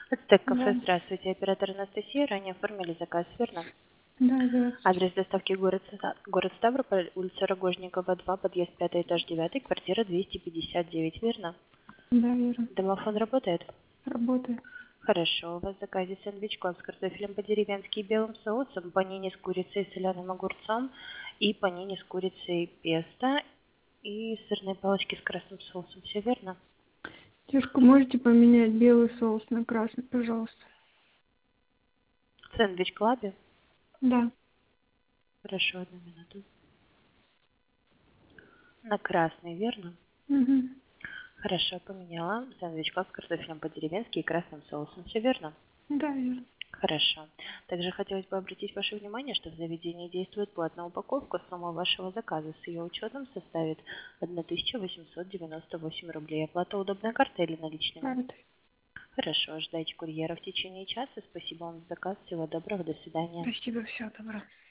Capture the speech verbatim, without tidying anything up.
Ацтек кафе, Да, здравствуйте. Оператор Анастасия, ранее оформили заказ, верно? да, здравствуйте. Адрес доставки город, Ста- город Ставрополь, улица Рогожникова, два, подъезд пятый, этаж девятый, квартира двести пятьдесят девять, верно? Да, верно. Домофон работает? Работаю. Хорошо. У вас в заказе сэндвич клаб с картофелем по-деревенски и белым соусом, панини с курицей и соленым огурцом и панини с курицей песто и сырные палочки с красным соусом. Все верно? Девушка, можете поменять белый соус на красный, пожалуйста? В сэндвич клабе? Да. Хорошо, одну минуту. На красный, верно? Угу. Хорошо, поменяла. Сэндвич клаб с картофелем по-деревенски и красным соусом. Все верно? Да, верно. Хорошо. Также хотелось бы обратить ваше внимание, что в заведении действует платная упаковка. Сумма вашего заказа с ее учетом составит тысяча восемьсот девяносто восемь рублей. Оплата удобной картой или наличными? Картой. Хорошо, ждайте курьера в течение часа. Спасибо вам за заказ. Всего доброго, до свидания. Спасибо, всего доброго.